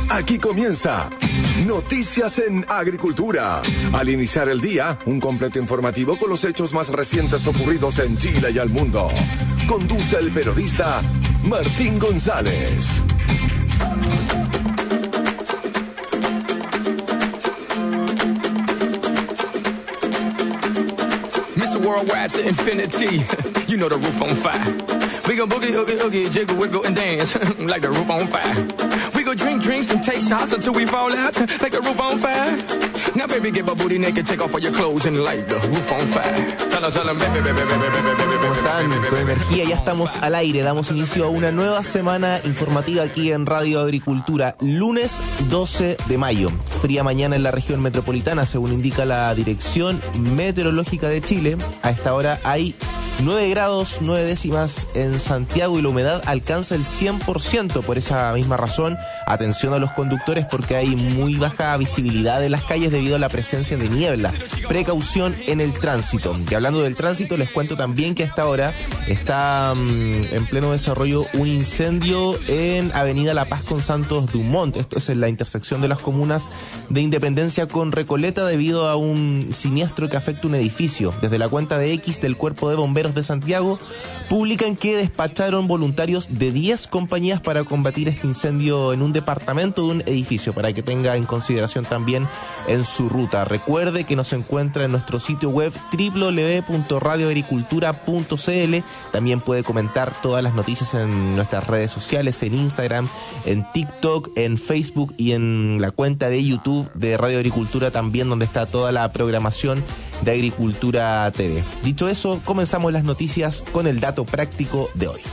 Aquí comienza Noticias en Agricultura. Al iniciar el día, un completo informativo con los hechos más recientes ocurridos en Chile y al mundo. Conduce el periodista Martín González. Mr. Worldwide to infinity, you know the roof on fire. We go boogie, oogie, oogie, jiggle, wiggle, and dance like the roof on fire. We go drink drinks and take shots until we fall out like the roof on fire. Now, baby, get my booty naked, take off all your clothes and light the roof on fire. Tell them, baby, baby, baby, baby, baby, baby. ¿Cómo están? Con energía ya estamos al aire. Damos inicio a una nueva semana informativa aquí en Radio Agricultura. Lunes 12 de mayo. Fría mañana en la región metropolitana, según indica la Dirección Meteorológica de Chile. A esta hora hay 9 grados 9 décimas en Santiago y la humedad alcanza el 100%. Por esa misma razón, atención a los conductores porque hay muy baja visibilidad en las calles debido a la presencia de niebla. Precaución en el tránsito. Y hablando del tránsito, les cuento también que a esta hora está en pleno desarrollo un incendio en Avenida La Paz con Santos Dumont. Esto es en la intersección de las comunas de Independencia con Recoleta debido a un siniestro que afecta un edificio. Desde la cuenta de X del Cuerpo de Bomberos de Santiago publican que despacharon voluntarios de 10 compañías para combatir este incendio en un departamento de un edificio, para que tenga en consideración también en su ruta. Recuerde que nos encuentra en nuestro sitio web www.radioagricultura.cl. También puede comentar todas las noticias en nuestras redes sociales, en Instagram, en TikTok, en Facebook y en la cuenta de YouTube de Radio Agricultura también, donde está toda la programación de Agricultura TV. Dicho eso, comenzamos las noticias con el dato práctico de hoy.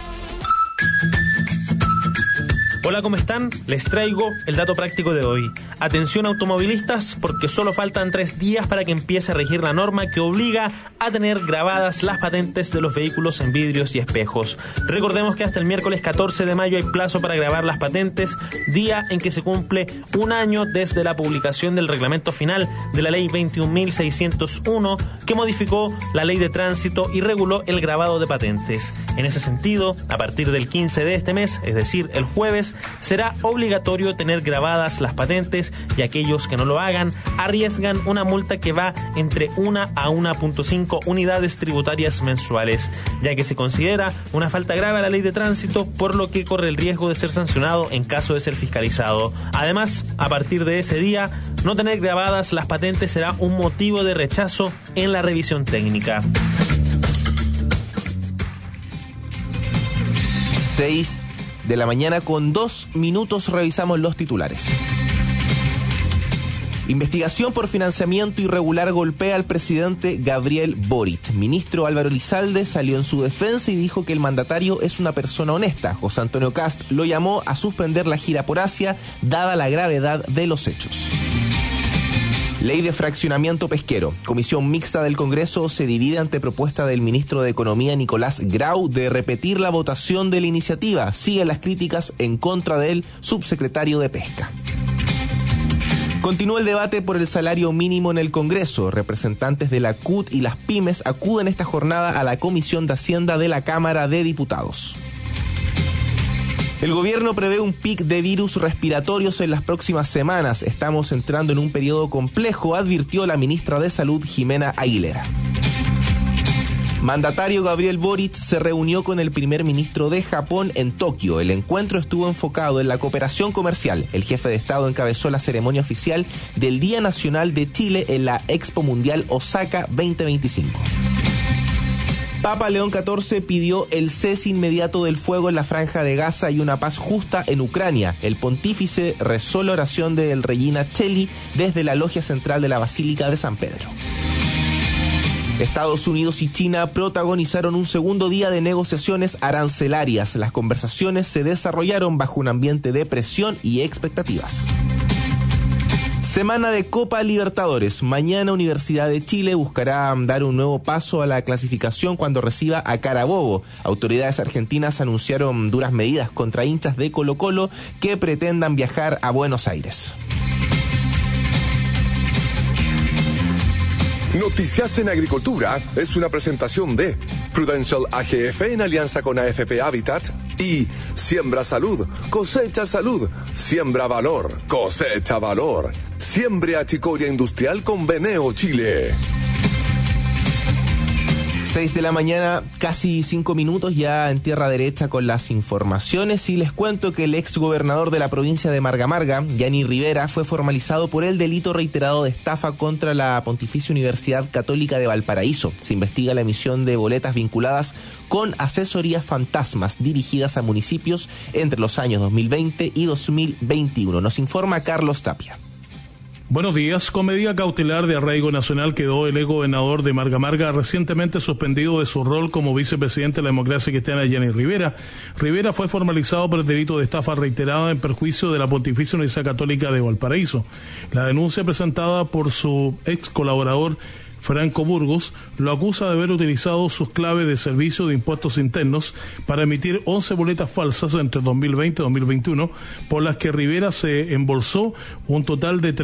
Hola, ¿cómo están? Les traigo el dato práctico de hoy. Atención automovilistas, porque solo faltan 3 días para que empiece a regir la norma que obliga a tener grabadas las patentes de los vehículos en vidrios y espejos. Recordemos que hasta el miércoles 14 de mayo hay plazo para grabar las patentes, día en que se cumple un año desde la publicación del reglamento final de la ley 21.601, que modificó la ley de tránsito y reguló el grabado de patentes. En ese sentido, a partir del 15 de este mes, es decir, el jueves, será obligatorio tener grabadas las patentes y aquellos que no lo hagan arriesgan una multa que va entre 1 a 1.5 unidades tributarias mensuales, ya que se considera una falta grave a la ley de tránsito, por lo que corre el riesgo de ser sancionado en caso de ser fiscalizado. Además, a partir de ese día, no tener grabadas las patentes será un motivo de rechazo en la revisión técnica. 6 de la mañana con 2 minutos revisamos los titulares. Investigación por financiamiento irregular golpea al presidente Gabriel Boric. Ministro Álvaro Elizalde salió en su defensa y dijo que el mandatario es una persona honesta. José Antonio Kast lo llamó a suspender la gira por Asia, dada la gravedad de los hechos. Ley de fraccionamiento pesquero. Comisión mixta del Congreso se divide ante propuesta del ministro de Economía Nicolás Grau de repetir la votación de la iniciativa. Siguen las críticas en contra del subsecretario de Pesca. Continúa el debate por el salario mínimo en el Congreso. Representantes de la CUT y las pymes acuden esta jornada a la Comisión de Hacienda de la Cámara de Diputados. El gobierno prevé un pic de virus respiratorios en las próximas semanas. Estamos entrando en un periodo complejo, advirtió la ministra de Salud, Jimena Aguilera. Mandatario Gabriel Boric se reunió con el primer ministro de Japón en Tokio. El encuentro estuvo enfocado en la cooperación comercial. El jefe de Estado encabezó la ceremonia oficial del Día Nacional de Chile en la Expo Mundial Osaka 2025. Papa León XIV pidió el cese inmediato del fuego en la Franja de Gaza y una paz justa en Ucrania. El pontífice rezó la oración del Regina Coeli desde la logia central de la Basílica de San Pedro. Estados Unidos y China protagonizaron un segundo día de negociaciones arancelarias. Las conversaciones se desarrollaron bajo un ambiente de presión y expectativas. Semana de Copa Libertadores. Mañana Universidad de Chile buscará dar un nuevo paso a la clasificación cuando reciba a Carabobo. Autoridades argentinas anunciaron duras medidas contra hinchas de Colo-Colo que pretendan viajar a Buenos Aires. Noticias en Agricultura es una presentación de Prudential AGF en alianza con AFP Habitat Y siembra salud, cosecha salud, siembra valor, cosecha valor. Siembre achicoria industrial con Veneo Chile. 6 de la mañana, casi 5 minutos ya en tierra derecha con las informaciones, y les cuento que el ex gobernador de la provincia de Marga Marga, Gianni Rivera, fue formalizado por el delito reiterado de estafa contra la Pontificia Universidad Católica de Valparaíso. Se investiga la emisión de boletas vinculadas con asesorías fantasmas dirigidas a municipios entre los años 2020 y 2021. Nos informa Carlos Tapia. Buenos días. Con medida cautelar de arraigo nacional quedó el ex gobernador de Marga Marga, recientemente suspendido de su rol como vicepresidente de la Democracia Cristiana, Gianni Rivera. Rivera fue formalizado por el delito de estafa reiterada en perjuicio de la Pontificia Universidad Católica de Valparaíso. La denuncia presentada por su ex colaborador Franco Burgos lo acusa de haber utilizado sus claves de servicio de impuestos internos para emitir 11 boletas falsas entre 2020 y 2021, por las que Rivera se embolsó un total de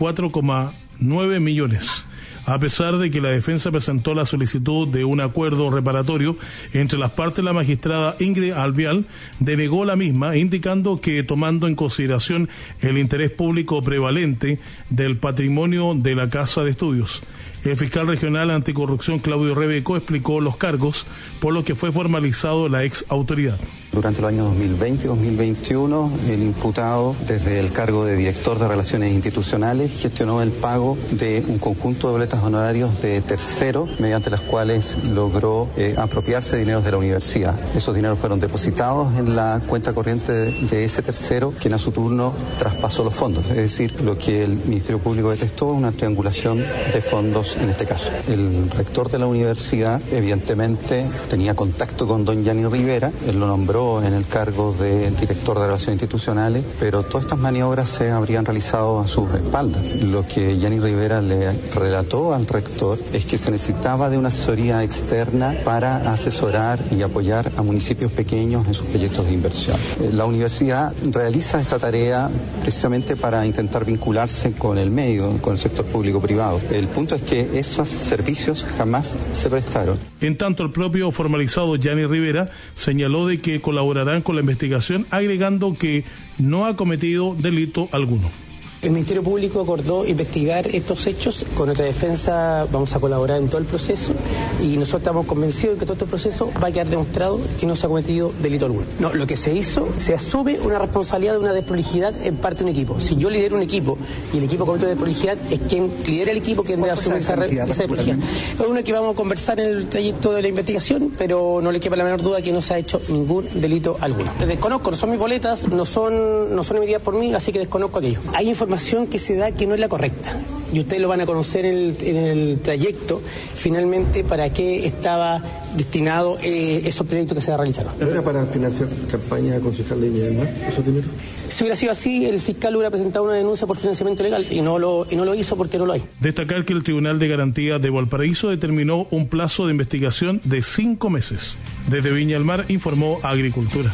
34,9 millones. A pesar de que la defensa presentó la solicitud de un acuerdo reparatorio entre las partes, la magistrada Ingrid Alvial denegó la misma, indicando que, tomando en consideración el interés público prevalente del patrimonio de la Casa de Estudios, el fiscal regional anticorrupción Claudio Rebeco explicó los cargos por los que fue formalizado la ex autoridad. Durante los años 2020 y 2021, el imputado, desde el cargo de director de Relaciones Institucionales, gestionó el pago de un conjunto de boletas honorarios de tercero, mediante las cuales logró apropiarse de dineros de la universidad. Esos dineros fueron depositados en la cuenta corriente de ese tercero, quien a su turno traspasó los fondos. Es decir, lo que el Ministerio Público detectó, una triangulación de fondos en este caso. El rector de la universidad, evidentemente, tenía contacto con don Gianni Rivera, él lo nombró en el cargo de director de Relaciones Institucionales, pero todas estas maniobras se habrían realizado a sus espaldas. Lo que Gianni Rivera le relató al rector es que se necesitaba de una asesoría externa para asesorar y apoyar a municipios pequeños en sus proyectos de inversión. La universidad realiza esta tarea precisamente para intentar vincularse con el medio, con el sector público-privado. El punto es que esos servicios jamás se prestaron. En tanto, el propio formalizado Gianni Rivera señaló de que colaborarán con la investigación, agregando que no ha cometido delito alguno. El Ministerio Público acordó investigar estos hechos. Con nuestra defensa vamos a colaborar en todo el proceso y nosotros estamos convencidos de que todo este proceso va a quedar demostrado que no se ha cometido delito alguno. No, lo que se hizo, se asume una responsabilidad de una desprolijidad en parte de un equipo. Si yo lidero un equipo y el equipo comete desprolijidad, es quien lidera el equipo quien debe asumir esa desprolijidad. Es una que vamos a conversar en el trayecto de la investigación, pero no le quepa la menor duda que no se ha hecho ningún delito alguno. Desconozco, no son mis boletas, no son emitidas por mí, así que desconozco aquello. Hay información que se da que no es la correcta. Y ustedes lo van a conocer en el trayecto, finalmente, para qué estaba destinado esos proyectos que se realizaron. ¿No era para financiar campaña concejal de Viña del Mar, esos dineros? Si hubiera sido así, el fiscal hubiera presentado una denuncia por financiamiento ilegal y no lo hizo porque no lo hay. Destacar que el Tribunal de Garantía de Valparaíso determinó un plazo de investigación de 5 meses. Desde Viña del Mar informó Agricultura.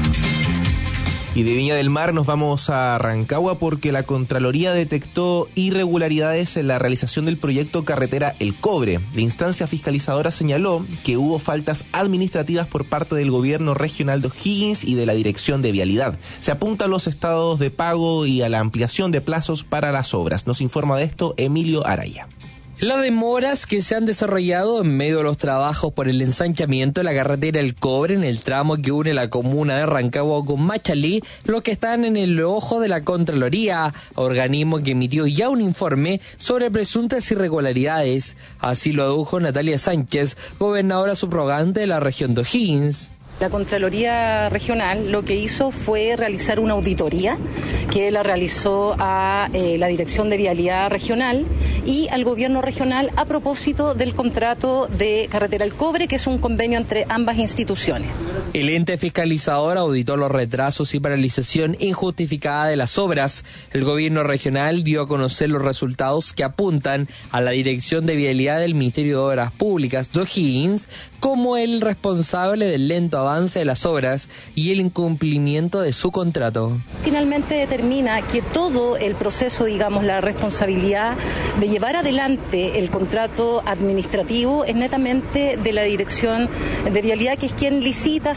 Y de Viña del Mar nos vamos a Rancagua porque la Contraloría detectó irregularidades en la realización del proyecto Carretera El Cobre. La instancia fiscalizadora señaló que hubo faltas administrativas por parte del gobierno regional de O'Higgins y de la Dirección de Vialidad. Se apunta a los estados de pago y a la ampliación de plazos para las obras. Nos informa de esto Emilio Araya. Las demoras que se han desarrollado en medio de los trabajos por el ensanchamiento de la carretera El Cobre en el tramo que une la comuna de Rancagua con Machalí, los que están en el ojo de la Contraloría, organismo que emitió ya un informe sobre presuntas irregularidades. Así lo adujo Natalia Sánchez, gobernadora subrogante de la región de O'Higgins. La Contraloría Regional lo que hizo fue realizar una auditoría que la realizó a la Dirección de Vialidad Regional y al Gobierno Regional a propósito del contrato de Carretera El Cobre, que es un convenio entre ambas instituciones. El ente fiscalizador auditó los retrasos y paralización injustificada de las obras. El Gobierno Regional dio a conocer los resultados que apuntan a la Dirección de Vialidad del Ministerio de Obras Públicas de O'Higgins como el responsable del lento avance de las obras y el incumplimiento de su contrato. Finalmente determina que todo el proceso, la responsabilidad de llevar adelante el contrato administrativo es netamente de la Dirección de Vialidad, que es quien licita,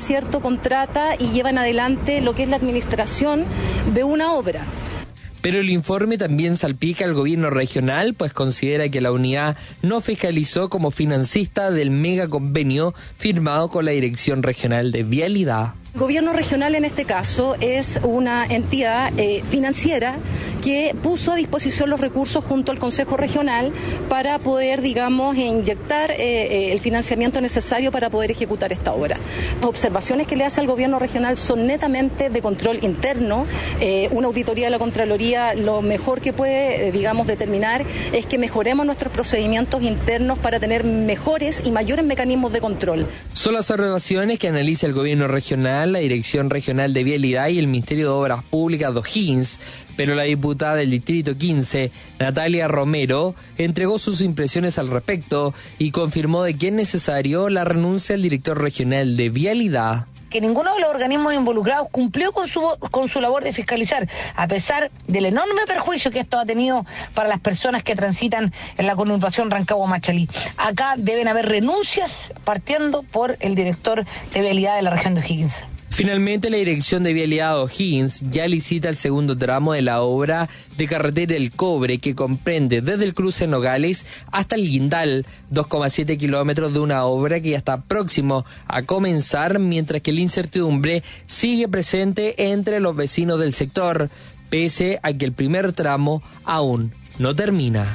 ¿cierto?, contrata y llevan adelante lo que es la administración de una obra. Pero el informe también salpica al gobierno regional, pues considera que la unidad no fiscalizó como financista del mega convenio firmado con la Dirección Regional de Vialidad. El gobierno regional en este caso es una entidad financiera que puso a disposición los recursos junto al Consejo Regional para poder, digamos, inyectar el financiamiento necesario para poder ejecutar esta obra. Las observaciones que le hace al gobierno regional son netamente de control interno. Una auditoría de la Contraloría lo mejor que puede, digamos, determinar es que mejoremos nuestros procedimientos internos para tener mejores y mayores mecanismos de control. Son las observaciones que analiza el gobierno regional, la Dirección Regional de Vialidad y el Ministerio de Obras Públicas de O'Higgins, pero la diputada del Distrito 15, Natalia Romero, entregó sus impresiones al respecto y confirmó de que es necesario la renuncia del director regional de Vialidad. Que ninguno de los organismos involucrados cumplió con su labor de fiscalizar, a pesar del enorme perjuicio que esto ha tenido para las personas que transitan en la conurbación Rancagua-Machalí. Acá deben haber renuncias partiendo por el director de Vialidad de la región de O'Higgins. Finalmente, la Dirección de Vialidad de O'Higgins ya licita el segundo tramo de la obra de Carretera El Cobre, que comprende desde el cruce Nogales hasta el Guindal, 2,7 kilómetros de una obra que ya está próximo a comenzar, mientras que la incertidumbre sigue presente entre los vecinos del sector, pese a que el primer tramo aún no termina.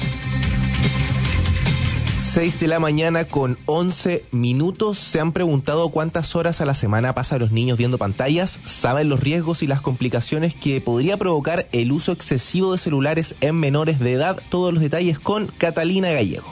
6 de la mañana con 11 minutos. ¿Se han preguntado cuántas horas a la semana pasan los niños viendo pantallas? ¿Saben los riesgos y las complicaciones que podría provocar el uso excesivo de celulares en menores de edad? Todos los detalles con Catalina Gallego.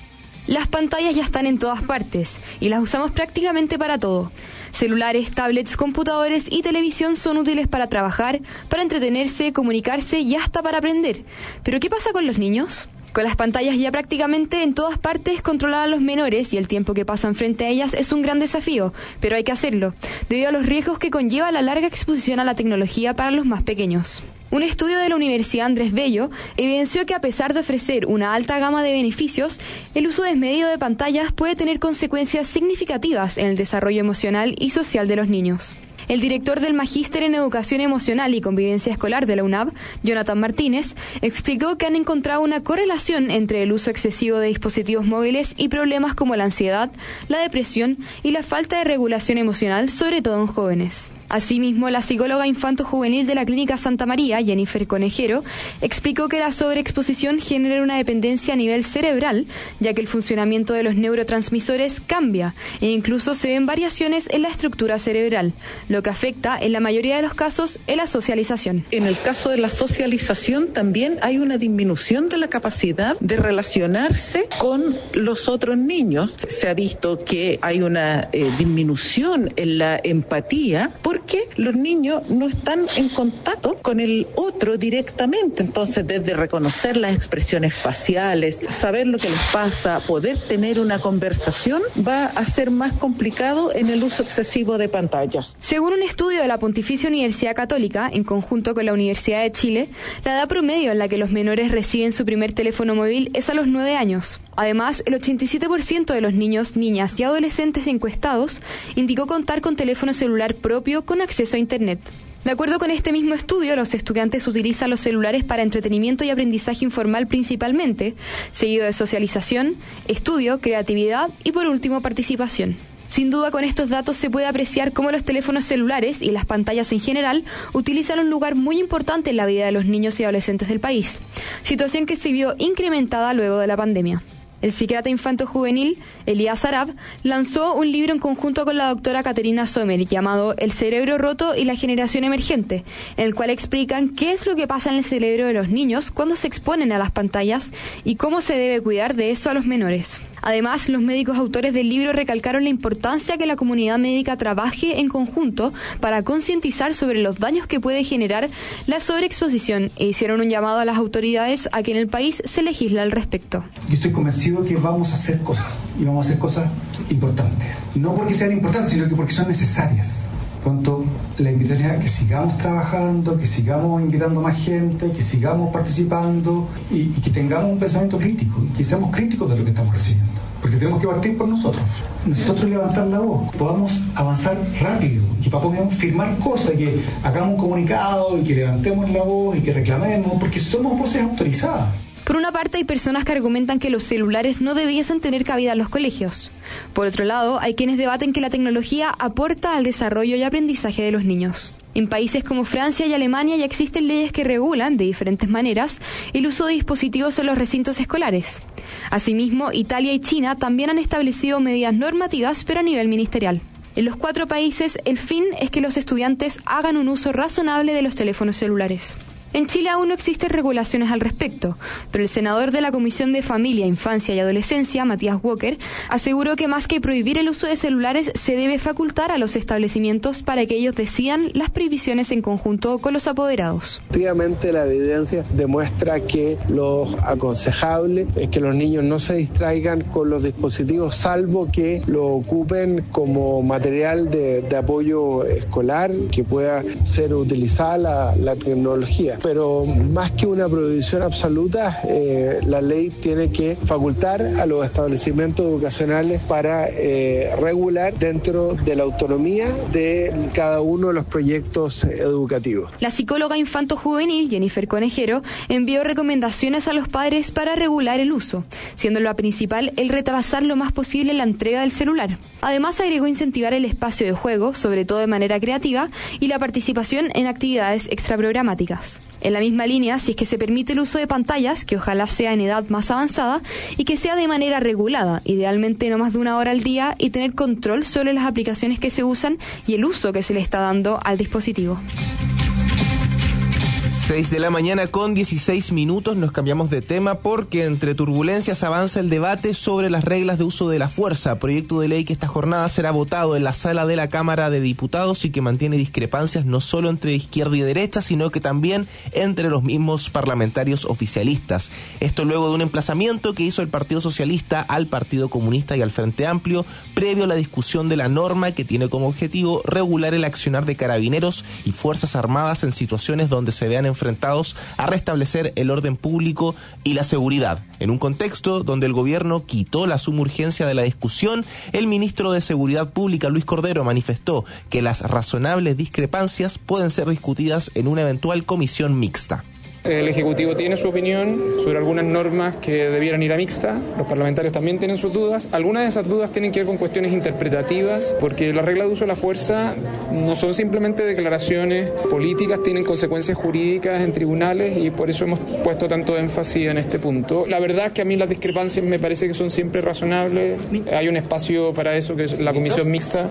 Las pantallas ya están en todas partes y las usamos prácticamente para todo. Celulares, tablets, computadores y televisión son útiles para trabajar, para entretenerse, comunicarse y hasta para aprender. ¿Pero qué pasa con los niños? Con las pantallas ya prácticamente en todas partes, controlar a los menores y el tiempo que pasan frente a ellas es un gran desafío, pero hay que hacerlo, debido a los riesgos que conlleva la larga exposición a la tecnología para los más pequeños. Un estudio de la Universidad Andrés Bello evidenció que a pesar de ofrecer una alta gama de beneficios, el uso desmedido de pantallas puede tener consecuencias significativas en el desarrollo emocional y social de los niños. El director del Magíster en Educación Emocional y Convivencia Escolar de la UNAV, Jonathan Martínez, explicó que han encontrado una correlación entre el uso excesivo de dispositivos móviles y problemas como la ansiedad, la depresión y la falta de regulación emocional, sobre todo en jóvenes. Asimismo, la psicóloga infanto-juvenil de la Clínica Santa María, Jennifer Conejero, explicó que la sobreexposición genera una dependencia a nivel cerebral, ya que el funcionamiento de los neurotransmisores cambia e incluso se ven variaciones en la estructura cerebral, lo que afecta en la mayoría de los casos en la socialización. En el caso de la socialización también hay una disminución de la capacidad de relacionarse con los otros niños. Se ha visto que hay una disminución en la empatía porque los niños no están en contacto con el otro directamente. Entonces, desde reconocer las expresiones faciales, saber lo que les pasa, poder tener una conversación, va a ser más complicado en el uso excesivo de pantallas. Según un estudio de la Pontificia Universidad Católica, en conjunto con la Universidad de Chile, la edad promedio en la que los menores reciben su primer teléfono móvil es a los 9 años. Además, el 87% de los niños, niñas y adolescentes encuestados indicó contar con teléfono celular propio con acceso a Internet. De acuerdo con este mismo estudio, los estudiantes utilizan los celulares para entretenimiento y aprendizaje informal principalmente, seguido de socialización, estudio, creatividad y por último participación. Sin duda, con estos datos se puede apreciar cómo los teléfonos celulares y las pantallas en general utilizan un lugar muy importante en la vida de los niños y adolescentes del país, situación que se vio incrementada luego de la pandemia. El psiquiatra infanto-juvenil Elías Arab lanzó un libro en conjunto con la doctora Caterina Sommer llamado El cerebro roto y la generación emergente, en el cual explican qué es lo que pasa en el cerebro de los niños cuando se exponen a las pantallas y cómo se debe cuidar de eso a los menores. Además, los médicos autores del libro recalcaron la importancia que la comunidad médica trabaje en conjunto para concientizar sobre los daños que puede generar la sobreexposición e hicieron un llamado a las autoridades a que en el país se legisle al respecto. Yo estoy convencido que vamos a hacer cosas y vamos a hacer cosas importantes. No porque sean importantes, sino que porque son necesarias. Pronto la invitación es que sigamos trabajando, que sigamos invitando más gente, que sigamos participando y que tengamos un pensamiento crítico y que seamos críticos de lo que estamos recibiendo. porque tenemos que partir por nosotros levantar la voz, podamos avanzar rápido, y para podamos firmar cosas, que hagamos un comunicado y que levantemos la voz y que reclamemos, porque somos voces autorizadas. Por una parte, hay personas que argumentan que los celulares no debiesen tener cabida en los colegios. Por otro lado, hay quienes debaten que la tecnología aporta al desarrollo y aprendizaje de los niños. En países como Francia y Alemania ya existen leyes que regulan, de diferentes maneras, el uso de dispositivos en los recintos escolares. Asimismo, Italia y China también han establecido medidas normativas, pero a nivel ministerial. En los 4 países, el fin es que los estudiantes hagan un uso razonable de los teléfonos celulares. En Chile aún no existen regulaciones al respecto, pero el senador de la Comisión de Familia, Infancia y Adolescencia, Matías Walker, aseguró que más que prohibir el uso de celulares, se debe facultar a los establecimientos para que ellos decidan las prohibiciones en conjunto con los apoderados. Efectivamente, la evidencia demuestra que lo aconsejable es que los niños no se distraigan con los dispositivos, salvo que lo ocupen como material de apoyo escolar, que pueda ser utilizada la tecnología. Pero más que una prohibición absoluta, la ley tiene que facultar a los establecimientos educacionales para regular dentro de la autonomía de cada uno de los proyectos educativos. La psicóloga infanto-juvenil Jennifer Conejero envió recomendaciones a los padres para regular el uso, siendo la principal el retrasar lo más posible la entrega del celular. Además, agregó incentivar el espacio de juego, sobre todo de manera creativa, y la participación en actividades extraprogramáticas. En la misma línea, si es que se permite el uso de pantallas, que ojalá sea en edad más avanzada y que sea de manera regulada, idealmente no más de 1 hora al día, y tener control sobre las aplicaciones que se usan y el uso que se le está dando al dispositivo. 6 de la mañana con 16 minutos, nos cambiamos de tema porque entre turbulencias avanza el debate sobre las reglas de uso de la fuerza, proyecto de ley que esta jornada será votado en la sala de la Cámara de Diputados y que mantiene discrepancias no solo entre izquierda y derecha, sino que también entre los mismos parlamentarios oficialistas. Esto luego de un emplazamiento que hizo el Partido Socialista al Partido Comunista y al Frente Amplio, previo a la discusión de la norma que tiene como objetivo regular el accionar de carabineros y fuerzas armadas en situaciones donde se vean enfrentados a restablecer el orden público y la seguridad. En un contexto donde el gobierno quitó la suma urgencia de la discusión, el ministro de Seguridad Pública, Luis Cordero, manifestó que las razonables discrepancias pueden ser discutidas en una eventual comisión mixta. El Ejecutivo tiene su opinión sobre algunas normas que debieran ir a mixta, los parlamentarios también tienen sus dudas. Algunas de esas dudas tienen que ver con cuestiones interpretativas, porque las reglas de uso de la fuerza no son simplemente declaraciones políticas, tienen consecuencias jurídicas en tribunales y por eso hemos puesto tanto énfasis en este punto. La verdad es que a mí las discrepancias me parece que son siempre razonables, hay un espacio para eso que es la comisión mixta.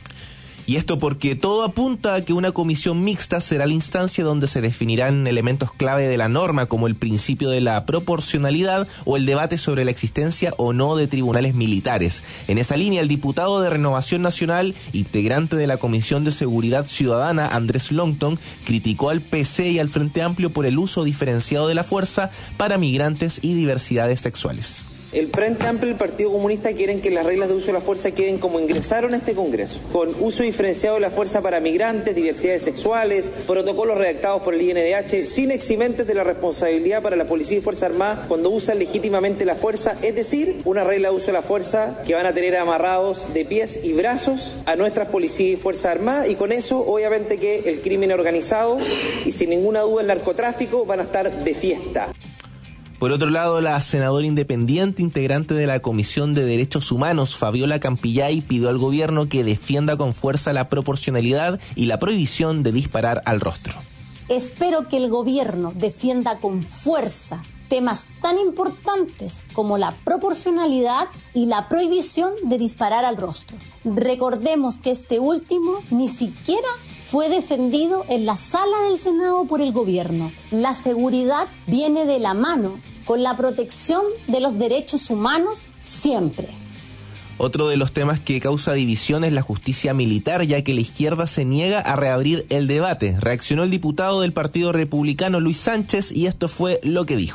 Y esto porque todo apunta a que una comisión mixta será la instancia donde se definirán elementos clave de la norma, como el principio de la proporcionalidad o el debate sobre la existencia o no de tribunales militares. En esa línea, el diputado de Renovación Nacional, integrante de la Comisión de Seguridad Ciudadana, Andrés Longton, criticó al PC y al Frente Amplio por el uso diferenciado de la fuerza para migrantes y diversidades sexuales. El Frente Amplio y el Partido Comunista quieren que las reglas de uso de la fuerza queden como ingresaron a este Congreso, con uso diferenciado de la fuerza para migrantes, diversidades sexuales, protocolos redactados por el INDH, sin eximentes de la responsabilidad para la Policía y Fuerza Armada cuando usan legítimamente la fuerza, es decir, una regla de uso de la fuerza que van a tener amarrados de pies y brazos a nuestras Policías y Fuerzas Armadas, y con eso obviamente que el crimen organizado y sin ninguna duda el narcotráfico van a estar de fiesta. Por otro lado, la senadora independiente, integrante de la Comisión de Derechos Humanos, Fabiola Campillay, pidió al gobierno que defienda con fuerza la proporcionalidad y la prohibición de disparar al rostro. Espero que el gobierno defienda con fuerza temas tan importantes como la proporcionalidad y la prohibición de disparar al rostro. Recordemos que este último ni siquiera fue defendido en la sala del Senado por el gobierno. La seguridad viene de la mano con la protección de los derechos humanos siempre. Otro de los temas que causa división es la justicia militar, ya que la izquierda se niega a reabrir el debate. Reaccionó el diputado del Partido Republicano, Luis Sánchez, y esto fue lo que dijo.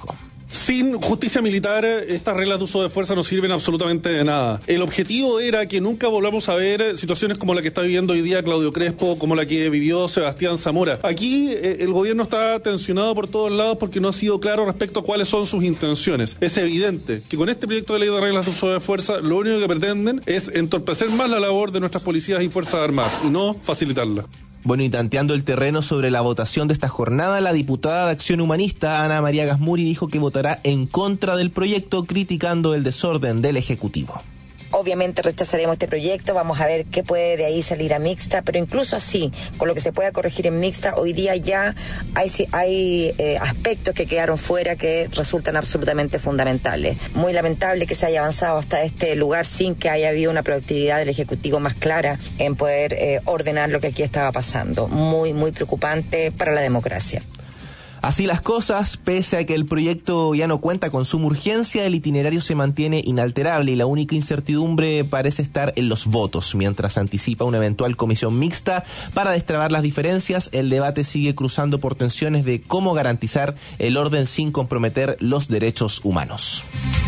Sin justicia militar, estas reglas de uso de fuerza no sirven absolutamente de nada. El objetivo era que nunca volvamos a ver situaciones como la que está viviendo hoy día Claudio Crespo, como la que vivió Sebastián Zamora. Aquí el gobierno está tensionado por todos lados porque no ha sido claro respecto a cuáles son sus intenciones. Es evidente que con este proyecto de ley de reglas de uso de fuerza, lo único que pretenden es entorpecer más la labor de nuestras policías y fuerzas armadas y no facilitarla. Bueno, y tanteando el terreno sobre la votación de esta jornada, la diputada de Acción Humanista, Ana María Gasmuri, dijo que votará en contra del proyecto, criticando el desorden del Ejecutivo. Obviamente rechazaremos este proyecto, vamos a ver qué puede de ahí salir a mixta, pero incluso así, con lo que se pueda corregir en mixta, hoy día ya hay aspectos que quedaron fuera que resultan absolutamente fundamentales. Muy lamentable que se haya avanzado hasta este lugar sin que haya habido una proactividad del Ejecutivo más clara en poder ordenar lo que aquí estaba pasando. Muy, muy preocupante para la democracia. Así las cosas, pese a que el proyecto ya no cuenta con suma urgencia, el itinerario se mantiene inalterable y la única incertidumbre parece estar en los votos. Mientras anticipa una eventual comisión mixta para destrabar las diferencias, el debate sigue cruzando por tensiones de cómo garantizar el orden sin comprometer los derechos humanos.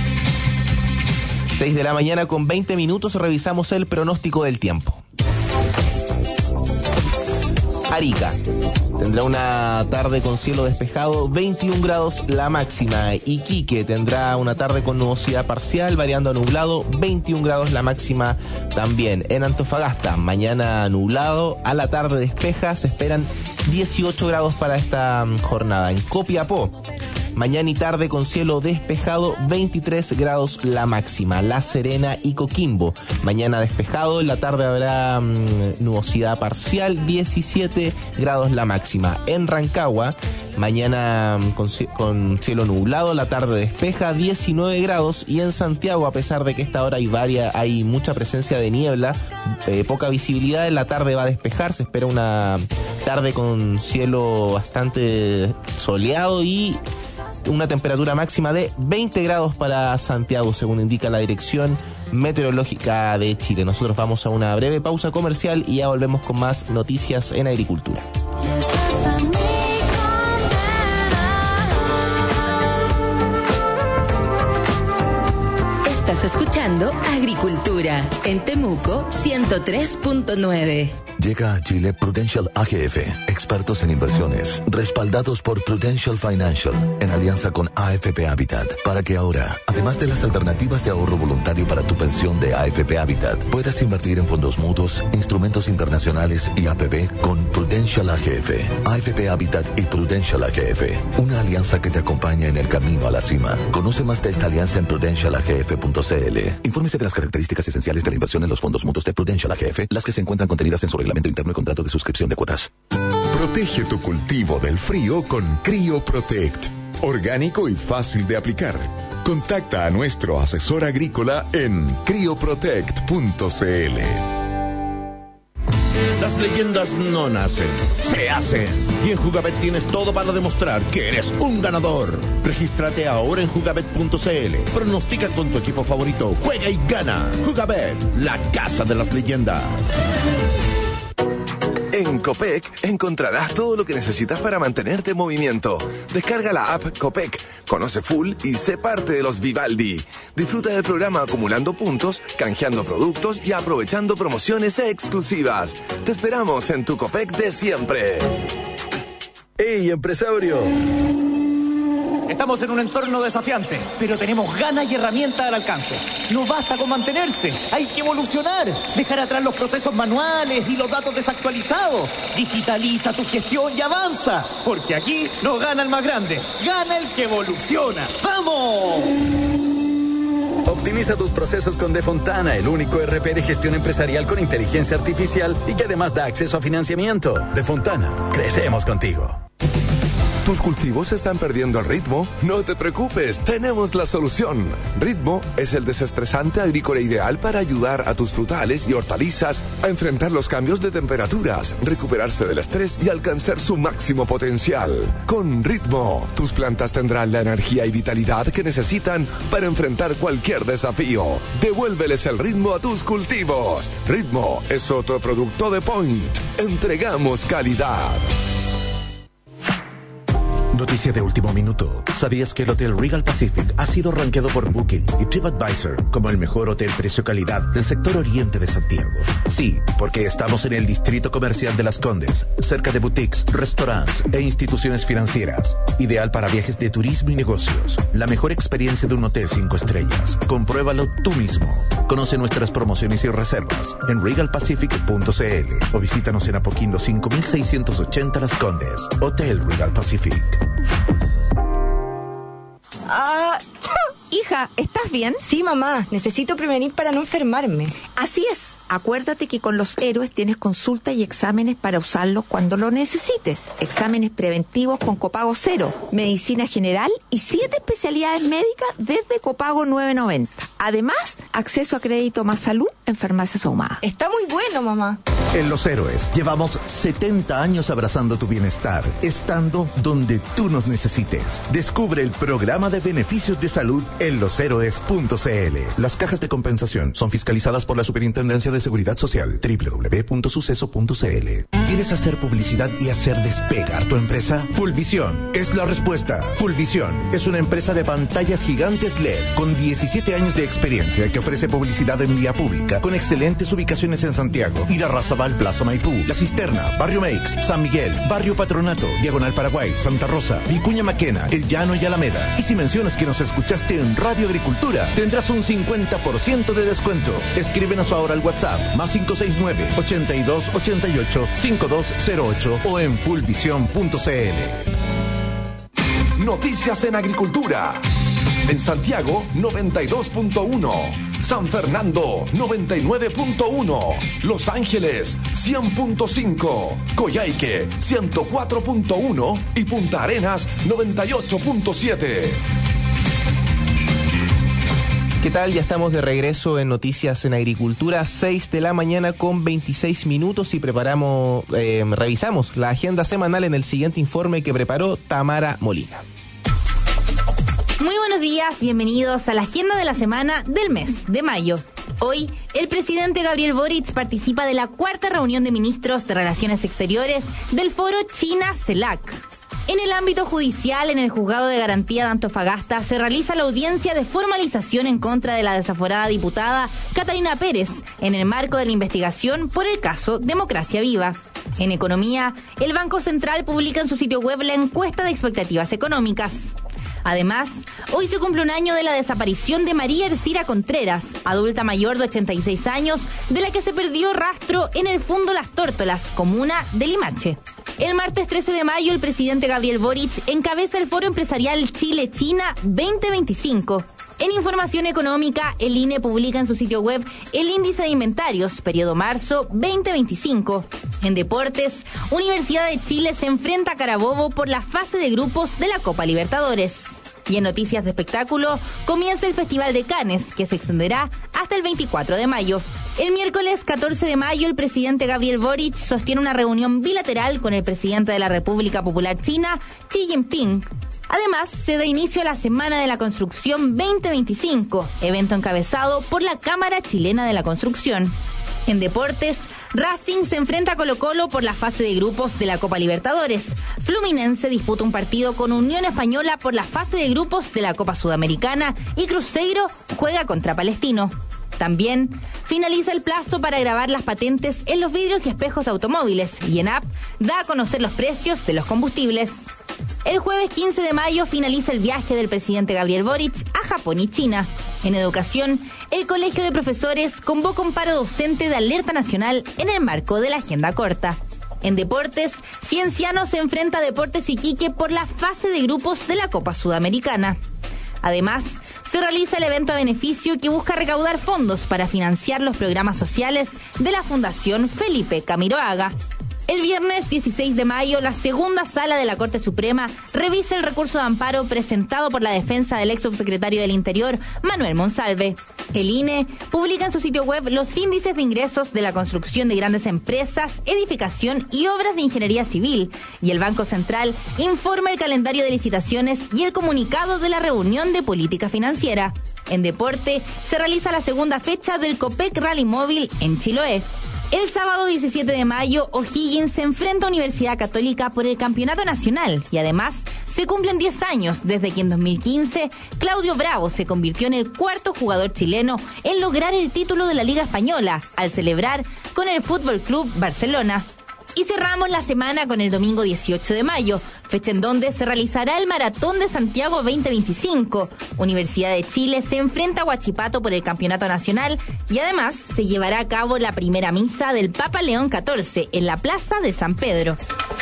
6 de la mañana con 20 minutos, revisamos el pronóstico del tiempo. Arica tendrá una tarde con cielo despejado, 21 grados la máxima. Iquique tendrá una tarde con nubosidad parcial, variando a nublado, 21 grados la máxima también. En Antofagasta, mañana nublado, a la tarde despeja, se esperan 18 grados para esta jornada. En Copiapó, mañana y tarde con cielo despejado, 23 grados la máxima. La Serena y Coquimbo, mañana despejado, en la tarde habrá nubosidad parcial, 17 grados la máxima. En Rancagua, mañana con cielo nublado, la tarde despeja, 19 grados. Y en Santiago, a pesar de que esta hora hay mucha presencia de niebla, poca visibilidad, en la tarde va a despejar, se espera una tarde con cielo bastante soleado y una temperatura máxima de 20 grados para Santiago, según indica la Dirección Meteorológica de Chile. Nosotros vamos a una breve pausa comercial y ya volvemos con más noticias en agricultura. Estás escuchando Agricultura en Temuco 103.9. Llega a Chile Prudential AGF, expertos en inversiones, respaldados por Prudential Financial, en alianza con AFP Habitat, para que ahora, además de las alternativas de ahorro voluntario para tu pensión de AFP Habitat, puedas invertir en fondos mutuos, instrumentos internacionales y APB con Prudential AGF, AFP Habitat y Prudential AGF, una alianza que te acompaña en el camino a la cima. Conoce más de esta alianza en prudentialagf.cl. Infórmese de las características esenciales de la inversión en los fondos mutuos de Prudential AGF, las que se encuentran contenidas en su reglamento interno y contrato de suscripción de cuotas. Protege tu cultivo del frío con CryoProtect. Orgánico y fácil de aplicar. Contacta a nuestro asesor agrícola en cryoprotect.cl. Las leyendas no nacen, se hacen. Y en Jugabet tienes todo para demostrar que eres un ganador. Regístrate ahora en jugabet.cl. Pronostica con tu equipo favorito, juega y gana. Jugabet, la casa de las leyendas. En Copec encontrarás todo lo que necesitas para mantenerte en movimiento. Descarga la app Copec, conoce full y sé parte de los Vivaldi. Disfruta del programa acumulando puntos, canjeando productos y aprovechando promociones exclusivas. Te esperamos en tu Copec de siempre. ¡Ey, empresario! Estamos en un entorno desafiante, pero tenemos ganas y herramientas al alcance. No basta con mantenerse, hay que evolucionar, dejar atrás los procesos manuales y los datos desactualizados. Digitaliza tu gestión y avanza, porque aquí no gana el más grande, gana el que evoluciona. ¡Vamos! Optimiza tus procesos con Defontana, el único ERP de gestión empresarial con inteligencia artificial y que además da acceso a financiamiento. Defontana, crecemos contigo. ¿Tus cultivos están perdiendo el ritmo? No te preocupes, tenemos la solución. Ritmo es el desestresante agrícola ideal para ayudar a tus frutales y hortalizas a enfrentar los cambios de temperaturas, recuperarse del estrés y alcanzar su máximo potencial. Con Ritmo, tus plantas tendrán la energía y vitalidad que necesitan para enfrentar cualquier desafío. Devuélveles el ritmo a tus cultivos. Ritmo es otro producto de Point. Entregamos calidad. Noticia de último minuto. ¿Sabías que el Hotel Regal Pacific ha sido rankeado por Booking y TripAdvisor como el mejor hotel precio-calidad del sector oriente de Santiago? Sí, porque estamos en el distrito comercial de Las Condes, cerca de boutiques, restaurantes e instituciones financieras. Ideal para viajes de turismo y negocios. La mejor experiencia de un hotel 5 estrellas. Compruébalo tú mismo. Conoce nuestras promociones y reservas en regalpacific.cl o visítanos en Apoquindo 5680 Las Condes. Hotel Regal Pacific. Hija, ¿estás bien? Sí, mamá. Necesito prevenir para no enfermarme. Así es. Acuérdate que con los héroes tienes consulta y exámenes para usarlos cuando lo necesites. Exámenes preventivos con copago cero, medicina general y 7 especialidades médicas desde copago 9.90. Además, acceso a crédito más salud en farmacias ahumadas. Está muy bueno, mamá. En Los Héroes llevamos 70 años abrazando tu bienestar, estando donde tú nos necesites. Descubre el programa de beneficios de salud en loshéroes.cl. Las cajas de compensación son fiscalizadas por la Superintendencia de Seguridad Social. www.suceso.cl. ¿Quieres hacer publicidad y hacer despegar tu empresa? Fulvisión es la respuesta. Fulvisión es una empresa de pantallas gigantes LED con 17 años de experiencia que ofrece publicidad en vía pública con excelentes ubicaciones en Santiago, Irarrázaval, Plaza Maipú, La Cisterna, Barrio Meix, San Miguel, Barrio Patronato, Diagonal Paraguay, Santa Rosa, Vicuña Maquena, El Llano y Alameda. Y si mencionas que nos escuchaste en Radio Agricultura, tendrás un 50% de descuento. Escríbenos ahora al WhatsApp +569-8288-5208 o en fulvisión.cl. Noticias en Agricultura. En Santiago, 92.1. San Fernando, 99.1. Los Ángeles, 100.5. Coyhaique, 104.1. Y Punta Arenas, 98.7. ¿Qué tal? Ya estamos de regreso en Noticias en Agricultura, 6 de la mañana con 26 minutos y revisamos la agenda semanal en el siguiente informe que preparó Tamara Molina. Muy buenos días, bienvenidos a la agenda de la semana del mes de mayo. Hoy, el presidente Gabriel Boric participa de la 4ª reunión de ministros de Relaciones Exteriores del foro China-CELAC. En el ámbito judicial, en el Juzgado de Garantía de Antofagasta, se realiza la audiencia de formalización en contra de la desaforada diputada Catalina Pérez, en el marco de la investigación por el caso Democracia Viva. En economía, el Banco Central publica en su sitio web la encuesta de expectativas económicas. Además, hoy se cumple un año de la desaparición de María Ercira Contreras, adulta mayor de 86 años, de la que se perdió rastro en el Fundo Las Tórtolas, comuna de Limache. El martes 13 de mayo, el presidente Gabriel Boric encabeza el Foro Empresarial Chile-China 2025. En información económica, el INE publica en su sitio web el índice de inventarios, periodo marzo 2025. En deportes, Universidad de Chile se enfrenta a Carabobo por la fase de grupos de la Copa Libertadores. Y en noticias de espectáculo, comienza el Festival de Cannes, que se extenderá hasta el 24 de mayo. El miércoles 14 de mayo, el presidente Gabriel Boric sostiene una reunión bilateral con el presidente de la República Popular China, Xi Jinping. Además, se da inicio a la Semana de la Construcción 2025, evento encabezado por la Cámara Chilena de la Construcción. En deportes, Racing se enfrenta a Colo-Colo por la fase de grupos de la Copa Libertadores. Fluminense disputa un partido con Unión Española por la fase de grupos de la Copa Sudamericana y Cruzeiro juega contra Palestino. También finaliza el plazo para grabar las patentes en los vidrios y espejos de automóviles y ENAP da a conocer los precios de los combustibles. El jueves 15 de mayo finaliza el viaje del presidente Gabriel Boric a Japón y China. En educación, el Colegio de Profesores convoca un paro docente de alerta nacional en el marco de la agenda corta. En deportes, Cienciano se enfrenta a Deportes Iquique por la fase de grupos de la Copa Sudamericana. Además, se realiza el evento a beneficio que busca recaudar fondos para financiar los programas sociales de la Fundación Felipe Camiroaga. El viernes 16 de mayo, la segunda sala de la Corte Suprema revisa el recurso de amparo presentado por la defensa del ex subsecretario del Interior, Manuel Monsalve. El INE publica en su sitio web los índices de ingresos de la construcción de grandes empresas, edificación y obras de ingeniería civil, y el Banco Central informa el calendario de licitaciones y el comunicado de la reunión de política financiera. En deporte, se realiza la segunda fecha del Copec Rally Móvil en Chiloé. El sábado 17 de mayo, O'Higgins se enfrenta a Universidad Católica por el Campeonato Nacional y además se cumplen 10 años desde que en 2015 Claudio Bravo se convirtió en el cuarto jugador chileno en lograr el título de la Liga Española, al celebrar con el Fútbol Club Barcelona. Y cerramos la semana con el domingo 18 de mayo, fecha en donde se realizará el Maratón de Santiago 2025. Universidad de Chile se enfrenta a Huachipato por el Campeonato Nacional y además se llevará a cabo la primera misa del Papa León XIV en la Plaza de San Pedro.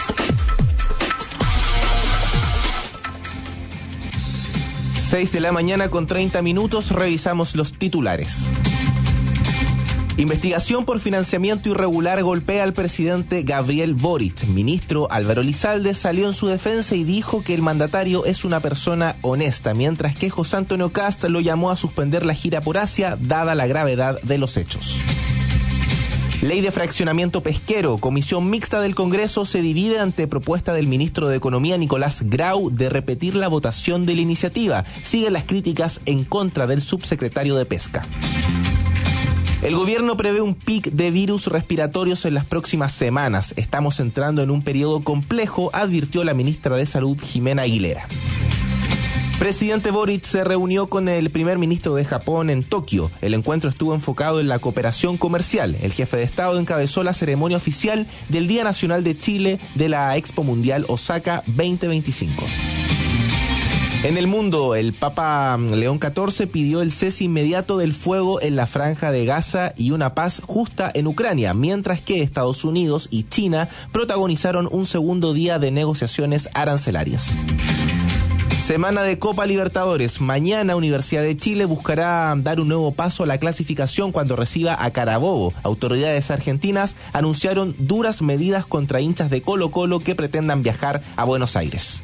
Seis de la mañana con 30 minutos, revisamos los titulares. Investigación por financiamiento irregular golpea al presidente Gabriel Boric. Ministro Álvaro Elizalde salió en su defensa y dijo que el mandatario es una persona honesta, mientras que José Antonio Kast lo llamó a suspender la gira por Asia, dada la gravedad de los hechos. Ley de fraccionamiento pesquero. Comisión mixta del Congreso se divide ante propuesta del ministro de Economía Nicolás Grau de repetir la votación de la iniciativa. Siguen las críticas en contra del subsecretario de Pesca. El gobierno prevé un pic de virus respiratorios en las próximas semanas. Estamos entrando en un periodo complejo, advirtió la ministra de Salud, Jimena Aguilera. Presidente Boric se reunió con el primer ministro de Japón en Tokio. El encuentro estuvo enfocado en la cooperación comercial. El jefe de Estado encabezó la ceremonia oficial del Día Nacional de Chile de la Expo Mundial Osaka 2025. En el mundo, el Papa León XIV pidió el cese inmediato del fuego en la Franja de Gaza y una paz justa en Ucrania, mientras que Estados Unidos y China protagonizaron un segundo día de negociaciones arancelarias. Semana de Copa Libertadores. Mañana Universidad de Chile buscará dar un nuevo paso a la clasificación cuando reciba a Carabobo. Autoridades argentinas anunciaron duras medidas contra hinchas de Colo-Colo que pretendan viajar a Buenos Aires.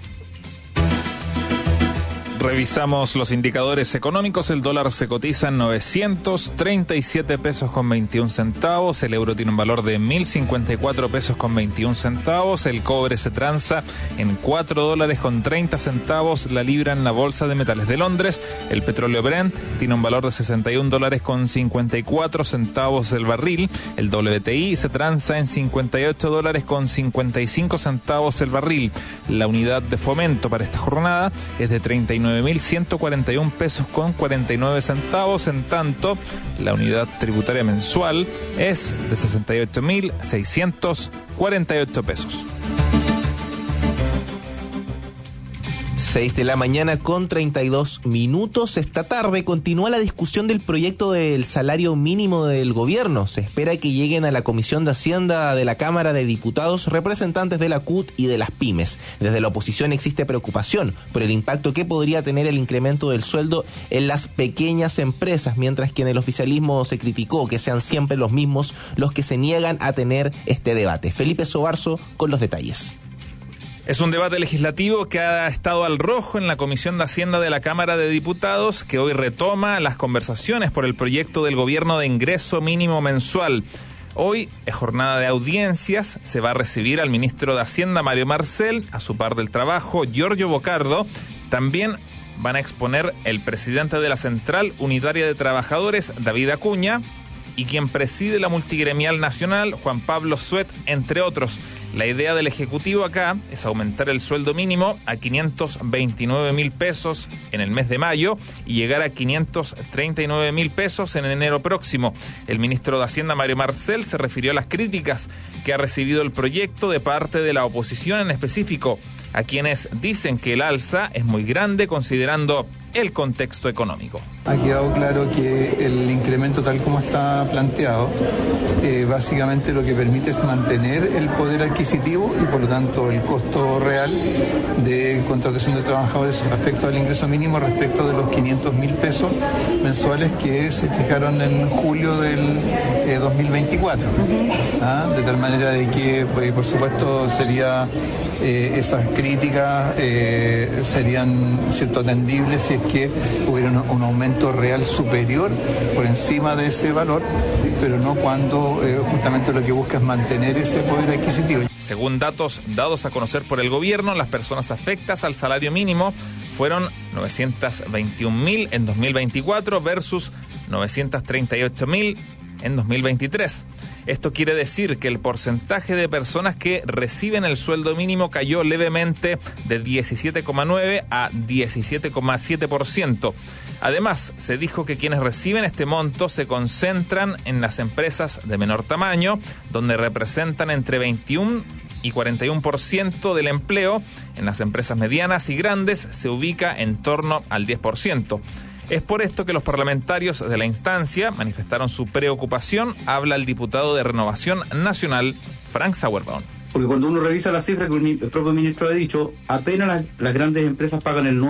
Revisamos los indicadores económicos. El dólar se cotiza en 937 pesos con 21 centavos. El euro tiene un valor de 1.054 pesos con 21 centavos. El cobre se transa en 4 dólares con 30 centavos la libra en la Bolsa de Metales de Londres. El petróleo Brent tiene un valor de 61 dólares con 54 centavos el barril. El WTI se transa en 58 dólares con 55 centavos el barril. La unidad de fomento para esta jornada es de 39.141 pesos con 49 centavos, en tanto la unidad tributaria mensual es de 68.648 pesos. 6 de la mañana con 32 minutos. Esta tarde continúa la discusión del proyecto del salario mínimo del gobierno. Se espera que lleguen a la Comisión de Hacienda de la Cámara de Diputados representantes de la CUT y de las pymes. Desde la oposición existe preocupación por el impacto que podría tener el incremento del sueldo en las pequeñas empresas, mientras que en el oficialismo se criticó que sean siempre los mismos los que se niegan a tener este debate. Felipe Sobarzo con los detalles. Es un debate legislativo que ha estado al rojo en la Comisión de Hacienda de la Cámara de Diputados, que hoy retoma las conversaciones por el proyecto del gobierno de ingreso mínimo mensual. Hoy es jornada de audiencias, se va a recibir al ministro de Hacienda, Mario Marcel, a su par del trabajo, Giorgio Bocardo. También van a exponer el presidente de la Central Unitaria de Trabajadores, David Acuña, y quien preside la multigremial nacional, Juan Pablo Suet, entre otros. La idea del Ejecutivo acá es aumentar el sueldo mínimo a 529.000 pesos en el mes de mayo y llegar a 539.000 pesos en enero próximo. El ministro de Hacienda, Mario Marcel, se refirió a las críticas que ha recibido el proyecto de parte de la oposición, en específico a quienes dicen que el alza es muy grande considerando el contexto económico. Ha quedado claro que el incremento tal como está planteado, básicamente lo que permite es mantener el poder adquisitivo y por lo tanto el costo real de contratación de trabajadores respecto al ingreso mínimo, respecto de los 500.000 pesos mensuales que se fijaron en julio del 2024. De tal manera de que, pues, por supuesto, sería esas críticas serían, ¿cierto?, atendibles si es que hubiera un aumento real superior por encima de ese valor, pero no cuando justamente lo que busca es mantener ese poder adquisitivo. Según datos dados a conocer por el gobierno, las personas afectas al salario mínimo fueron 921.000 en 2024 versus 938.000 en 2023. Esto quiere decir que el porcentaje de personas que reciben el sueldo mínimo cayó levemente de 17,9 a 17,7%. Además, se dijo que quienes reciben este monto se concentran en las empresas de menor tamaño, donde representan entre 21 y 41% del empleo. En las empresas medianas y grandes se ubica en torno al 10%. Es por esto que los parlamentarios de la instancia manifestaron su preocupación. Habla el diputado de Renovación Nacional, Frank Sauerborn. Porque cuando uno revisa la cifra que el propio ministro ha dicho, apenas las grandes empresas pagan el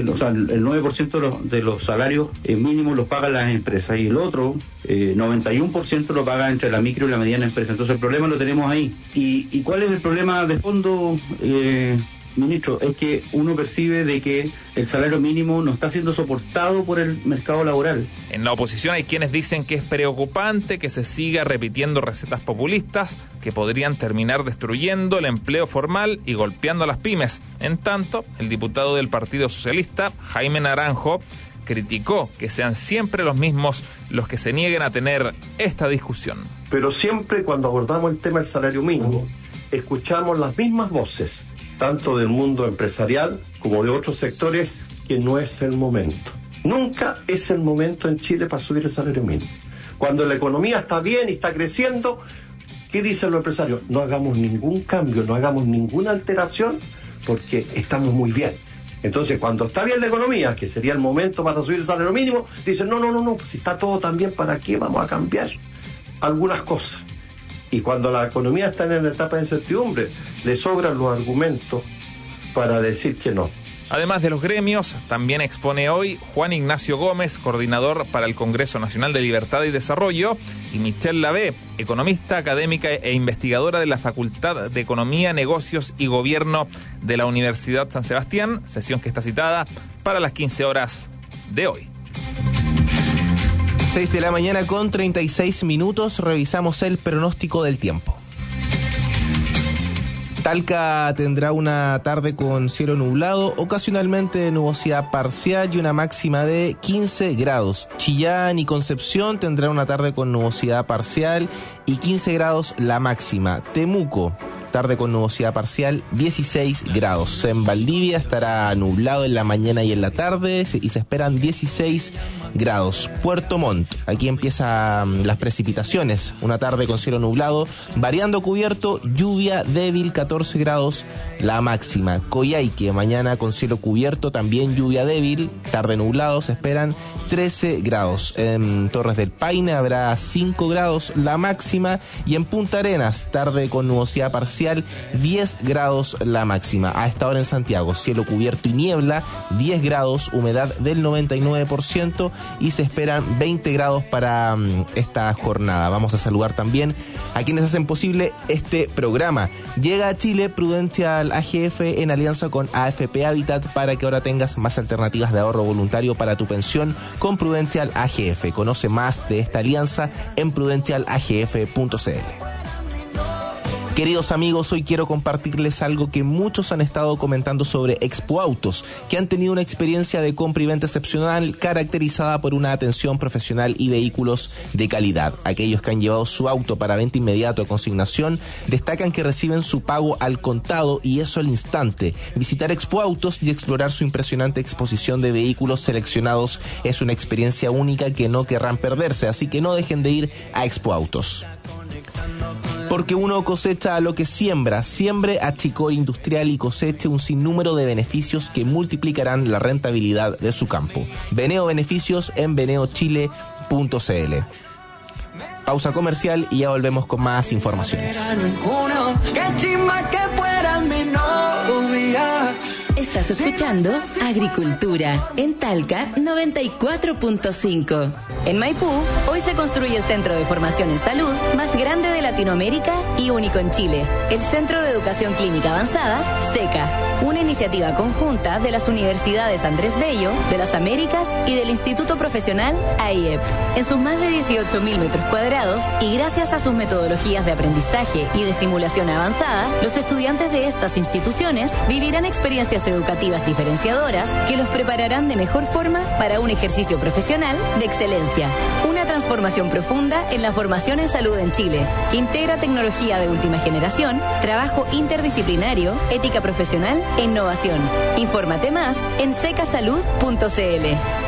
9% de los salarios mínimos los pagan las empresas, y el otro 91% lo paga entre la micro y la mediana empresa. Entonces el problema lo tenemos ahí. ¿Y cuál es el problema de fondo, ministro? Es que uno percibe de que el salario mínimo no está siendo soportado por el mercado laboral. En la oposición hay quienes dicen que es preocupante que se siga repitiendo recetas populistas que podrían terminar destruyendo el empleo formal y golpeando a las pymes. En tanto, el diputado del Partido Socialista, Jaime Naranjo, criticó que sean siempre los mismos los que se nieguen a tener esta discusión. Pero siempre cuando abordamos el tema del salario mínimo, escuchamos las mismas voces, tanto del mundo empresarial como de otros sectores, que no es el momento. Nunca es el momento en Chile para subir el salario mínimo. Cuando la economía está bien y está creciendo, ¿qué dicen los empresarios? No hagamos ningún cambio, no hagamos ninguna alteración, porque estamos muy bien. Entonces, cuando está bien la economía, que sería el momento para subir el salario mínimo, dicen, no, si está todo tan bien, ¿para qué vamos a cambiar algunas cosas? Y cuando la economía está en la etapa de incertidumbre, le sobran los argumentos para decir que no. Además de los gremios, también expone hoy Juan Ignacio Gómez, coordinador para el Congreso Nacional de Libertad y Desarrollo, y Michelle Lavé, economista, académica e investigadora de la Facultad de Economía, Negocios y Gobierno de la Universidad San Sebastián, sesión que está citada para las 15 horas de hoy. 6 de la mañana con 36 minutos, revisamos el pronóstico del tiempo. Talca tendrá una tarde con cielo nublado, ocasionalmente nubosidad parcial y una máxima de 15 grados. Chillán y Concepción tendrán una tarde con nubosidad parcial y 15 grados la máxima. Temuco, tarde con nubosidad parcial, 16 grados. En Valdivia estará nublado en la mañana y en la tarde y se esperan 16 grados. Puerto Montt, aquí empiezan las precipitaciones. Una tarde con cielo nublado, variando cubierto, lluvia débil, 14 grados la máxima. Coyhaique, mañana con cielo cubierto, también lluvia débil, tarde nublado, se esperan 13 grados. En Torres del Paine habrá 5 grados la máxima, y en Punta Arenas, tarde con nubosidad parcial, 10 grados la máxima. A esta hora en Santiago, cielo cubierto y niebla, 10 grados, humedad del 99%, y se esperan 20 grados para esta jornada. Vamos a saludar también a quienes hacen posible este programa. Llega a Chile Prudential AGF en alianza con AFP Habitat para que ahora tengas más alternativas de ahorro voluntario para tu pensión con Prudential AGF. Conoce más de esta alianza en prudentialagf.cl. Queridos amigos, hoy quiero compartirles algo que muchos han estado comentando sobre Expo Autos, que han tenido una experiencia de compra y venta excepcional caracterizada por una atención profesional y vehículos de calidad. Aquellos que han llevado su auto para venta inmediato o consignación destacan que reciben su pago al contado y eso al instante. Visitar Expo Autos y explorar su impresionante exposición de vehículos seleccionados es una experiencia única que no querrán perderse, así que no dejen de ir a Expo Autos. Porque uno cosecha lo que siembra. Siembre achicor industrial y coseche un sinnúmero de beneficios que multiplicarán la rentabilidad de su campo. Veneo Beneficios en veneochile.cl. Pausa comercial y ya volvemos con más informaciones. Estás escuchando Agricultura en Talca 94.5. En Maipú, hoy se construye el Centro de Formación en Salud más grande de Latinoamérica y único en Chile, el Centro de Educación Clínica Avanzada, SECA. una iniciativa conjunta de las universidades Andrés Bello, de las Américas y del Instituto Profesional AIEP. En sus más de 18.000 metros cuadrados y gracias a sus metodologías de aprendizaje y de simulación avanzada, los estudiantes de estas instituciones vivirán experiencias educativas diferenciadoras que los prepararán de mejor forma para un ejercicio profesional de excelencia. Una transformación profunda en la formación en salud en Chile, que integra tecnología de última generación, trabajo interdisciplinario, ética profesional e innovación. Infórmate más en secasalud.cl.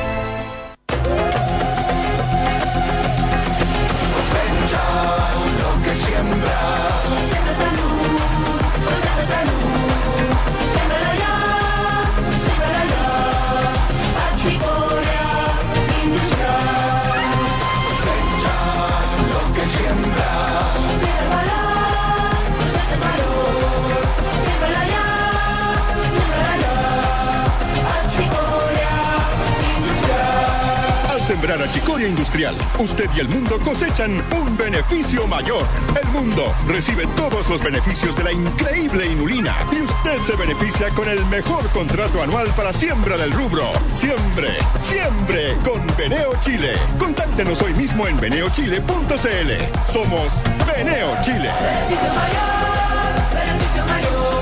Sembrar achicoria industrial, usted y el mundo cosechan un beneficio mayor. El mundo recibe todos los beneficios de la increíble inulina y usted se beneficia con el mejor contrato anual para siembra del rubro. Siembre, siembre con Beneo Chile. Contáctenos hoy mismo en beneochile.cl. Somos Beneo Chile. Beneficio mayor.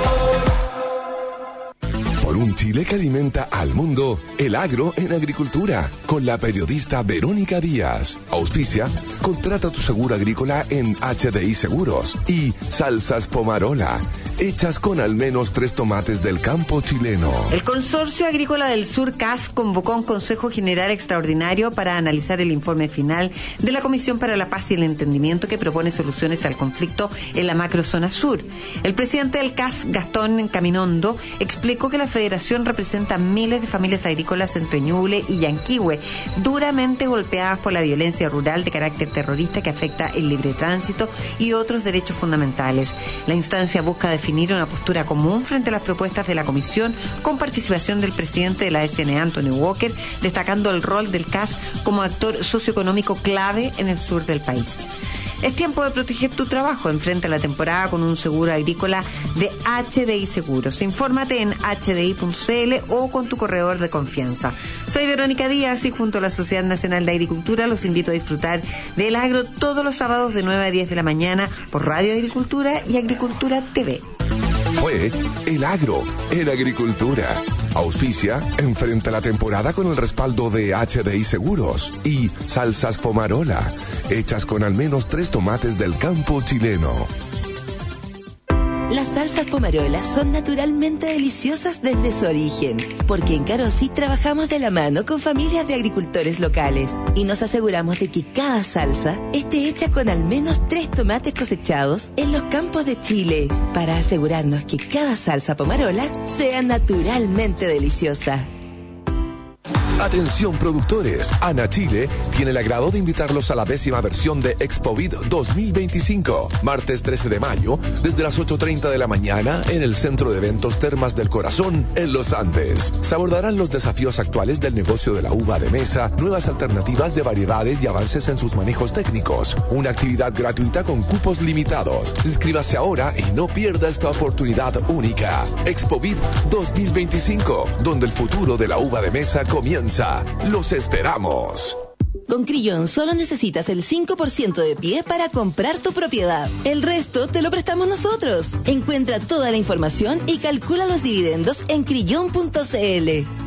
Por un Chile que alimenta al mundo, el agro en agricultura, con la periodista Verónica Díaz. Auspicia, contrata tu seguro agrícola en HDI Seguros. Y Salsas Pomarola, hechas con al menos 3 tomates del campo chileno. El Consorcio Agrícola del Sur, CAS, convocó un Consejo General Extraordinario para analizar el informe final de la Comisión para la Paz y el Entendimiento que propone soluciones al conflicto en la macrozona sur. El presidente del CAS, Gastón Caminondo, explicó que la Federación representa miles de familias agrícolas entre Ñuble y Yanquihue, duramente golpeadas por la violencia rural de carácter terrorista que afecta el libre tránsito y otros derechos fundamentales. La instancia busca definir una postura común frente a las propuestas de la Comisión, con participación del presidente de la SNA, Antonio Walker, destacando el rol del CAS como actor socioeconómico clave en el sur del país. Es tiempo de proteger tu trabajo. Enfrenta la temporada con un seguro agrícola de HDI Seguros. Infórmate en hdi.cl o con tu corredor de confianza. Soy Verónica Díaz y junto a la Sociedad Nacional de Agricultura los invito a disfrutar del agro todos los sábados de 9 a 10 de la mañana por Radio Agricultura y Agricultura TV. Fue El Agro en Agricultura. Auspicia, enfrenta la temporada con el respaldo de HDI Seguros y Salsas Pomarola, hechas con al menos 3 tomates del campo chileno. Las salsas Pomarola son naturalmente deliciosas desde su origen, porque en Carosi trabajamos de la mano con familias de agricultores locales y nos aseguramos de que cada salsa esté hecha con al menos 3 tomates cosechados en los campos de Chile, para asegurarnos que cada salsa Pomarola sea naturalmente deliciosa. Atención productores, Ana Chile tiene el agrado de invitarlos a la 10ª versión de Expovid 2025, martes 13 de mayo, desde las 8:30 de la mañana en el Centro de Eventos Termas del Corazón, en Los Andes. Se abordarán los desafíos actuales del negocio de la uva de mesa, nuevas alternativas de variedades y avances en sus manejos técnicos. Una actividad gratuita con cupos limitados. Inscríbase ahora y no pierda esta oportunidad única. Expovid 2025, donde el futuro de la uva de mesa comienza. ¡Los esperamos! Con Crillon solo necesitas el 5% de pie para comprar tu propiedad. El resto te lo prestamos nosotros. Encuentra toda la información y calcula los dividendos en crillon.cl.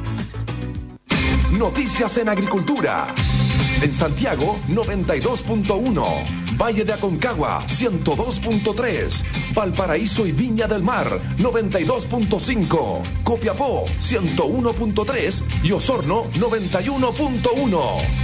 Noticias en Agricultura. En Santiago, 92.1. Valle de Aconcagua, 102.3. Valparaíso y Viña del Mar, 92.5. Copiapó, 101.3. Y Osorno, 91.1.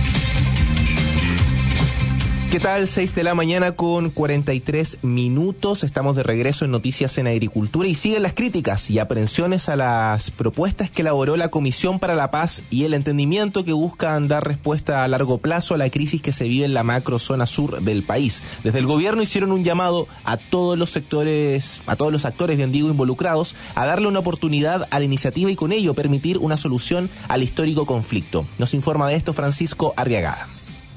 ¿Qué tal? 6 de la mañana con 43 minutos. Estamos de regreso en Noticias en Agricultura y siguen las críticas y aprehensiones a las propuestas que elaboró la Comisión para la Paz y el Entendimiento, que buscan dar respuesta a largo plazo a la crisis que se vive en la macrozona sur del país. Desde el gobierno hicieron un llamado a todos los sectores, a todos los actores, bien digo, involucrados, a darle una oportunidad a la iniciativa y con ello permitir una solución al histórico conflicto. Nos informa de esto Francisco Arriagada.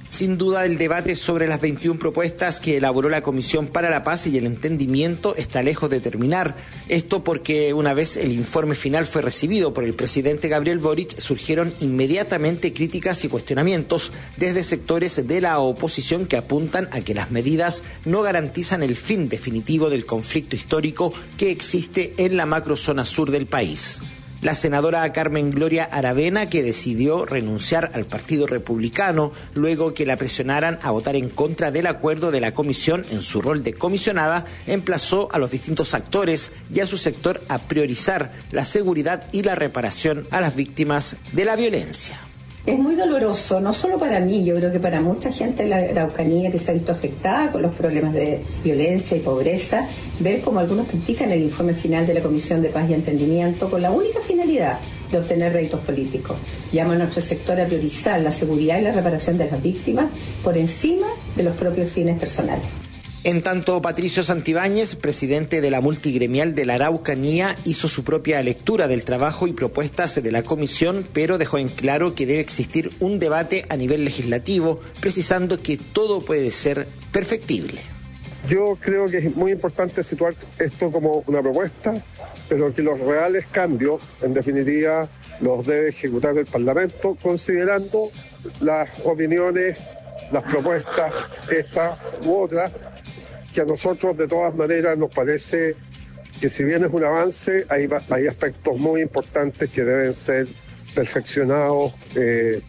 Sin duda, el debate sobre las 21 propuestas que elaboró la Comisión para la Paz y el Entendimiento está lejos de terminar. Esto porque una vez el informe final fue recibido por el presidente Gabriel Boric, surgieron inmediatamente críticas y cuestionamientos desde sectores de la oposición que apuntan a que las medidas no garantizan el fin definitivo del conflicto histórico que existe en la macrozona sur del país. La senadora Carmen Gloria Aravena, que decidió renunciar al Partido Republicano luego que la presionaran a votar en contra del acuerdo de la comisión en su rol de comisionada, emplazó a los distintos actores y a su sector a priorizar la seguridad y la reparación a las víctimas de la violencia. Es muy doloroso, no solo para mí, yo creo que para mucha gente en la Araucanía que se ha visto afectada con los problemas de violencia y pobreza, ver cómo algunos critican el informe final de la Comisión de Paz y Entendimiento con la única finalidad de obtener réditos políticos. Llama a nuestro sector a priorizar la seguridad y la reparación de las víctimas por encima de los propios fines personales. En tanto, Patricio Santibáñez, presidente de la multigremial de la Araucanía, hizo su propia lectura del trabajo y propuestas de la comisión, pero dejó en claro que debe existir un debate a nivel legislativo, precisando que todo puede ser perfectible. Yo creo que es muy importante situar esto como una propuesta, pero que los reales cambios, en definitiva, los debe ejecutar el Parlamento, considerando las opiniones, las propuestas, esta u otra, que a nosotros de todas maneras nos parece que si bien es un avance, hay aspectos muy importantes que deben ser perfeccionados en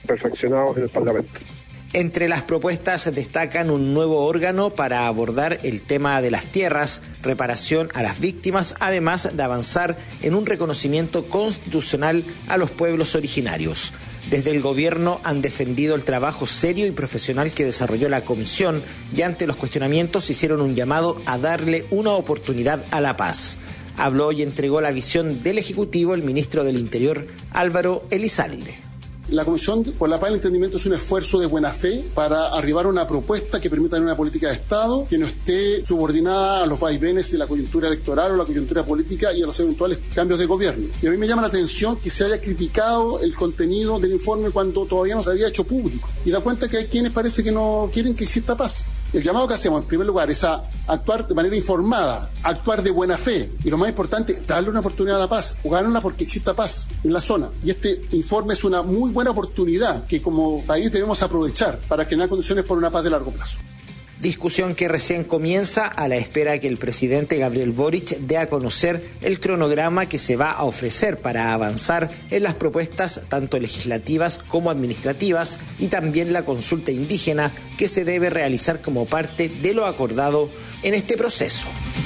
el Parlamento. Entre las propuestas destacan un nuevo órgano para abordar el tema de las tierras, reparación a las víctimas, además de avanzar en un reconocimiento constitucional a los pueblos originarios. Desde el gobierno han defendido el trabajo serio y profesional que desarrolló la comisión y ante los cuestionamientos hicieron un llamado a darle una oportunidad a la paz. Habló y entregó la visión del Ejecutivo el ministro del Interior, Álvaro Elizalde. La Comisión por la Paz y el Entendimiento es un esfuerzo de buena fe para arribar a una propuesta que permita una política de Estado que no esté subordinada a los vaivenes de la coyuntura electoral o la coyuntura política y a los eventuales cambios de gobierno. Y a mí me llama la atención que se haya criticado el contenido del informe cuando todavía no se había hecho público. Y da cuenta que hay quienes parece que no quieren que exista paz. El llamado que hacemos, en primer lugar, es a actuar de manera informada, actuar de buena fe. Y lo más importante, darle una oportunidad a la paz, o ganarla porque exista paz en la zona. Y este informe es una muy buena oportunidad que como país debemos aprovechar para crear condiciones por una paz de largo plazo. Discusión que recién comienza a la espera que el presidente Gabriel Boric dé a conocer el cronograma que se va a ofrecer para avanzar en las propuestas tanto legislativas como administrativas y también la consulta indígena que se debe realizar como parte de lo acordado en este proceso.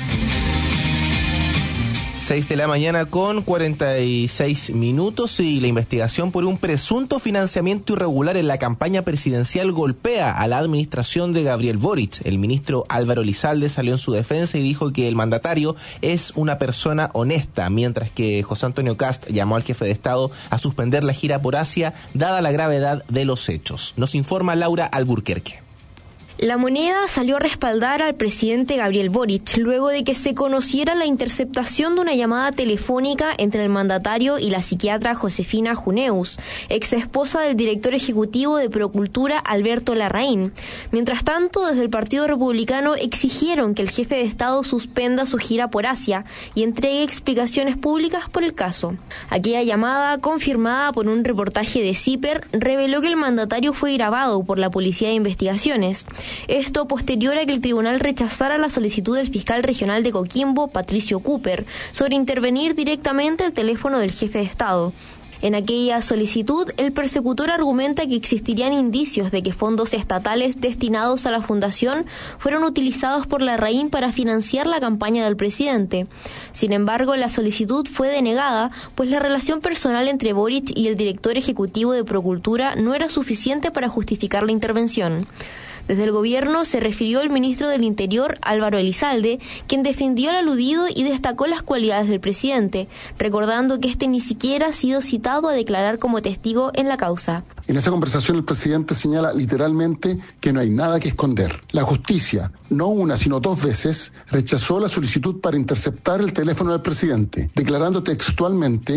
6 de la mañana con 46 minutos y la investigación por un presunto financiamiento irregular en la campaña presidencial golpea a la administración de Gabriel Boric. El ministro Álvaro Elizalde salió en su defensa y dijo que el mandatario es una persona honesta, mientras que José Antonio Kast llamó al jefe de Estado a suspender la gira por Asia dada la gravedad de los hechos. Nos informa Laura Alburquerque. La Moneda salió a respaldar al presidente Gabriel Boric luego de que se conociera la interceptación de una llamada telefónica entre el mandatario y la psiquiatra Josefina Juneus, ex esposa del director ejecutivo de Procultura Alberto Larraín. Mientras tanto, desde el Partido Republicano exigieron que el jefe de Estado suspenda su gira por Asia y entregue explicaciones públicas por el caso. Aquella llamada, confirmada por un reportaje de CIPER, reveló que el mandatario fue grabado por la Policía de Investigaciones. Esto posterior a que el tribunal rechazara la solicitud del fiscal regional de Coquimbo, Patricio Cooper, sobre intervenir directamente el teléfono del jefe de Estado. En aquella solicitud, el persecutor argumenta que existirían indicios de que fondos estatales destinados a la fundación fueron utilizados por Larraín para financiar la campaña del presidente. Sin embargo, la solicitud fue denegada, pues la relación personal entre Boric y el director ejecutivo de Procultura no era suficiente para justificar la intervención. Desde el gobierno se refirió el ministro del Interior, Álvaro Elizalde, quien defendió al aludido y destacó las cualidades del presidente, recordando que este ni siquiera ha sido citado a declarar como testigo en la causa. En esa conversación el presidente señala literalmente que no hay nada que esconder. La justicia, no una sino 2 veces, rechazó la solicitud para interceptar el teléfono del presidente, declarando textualmente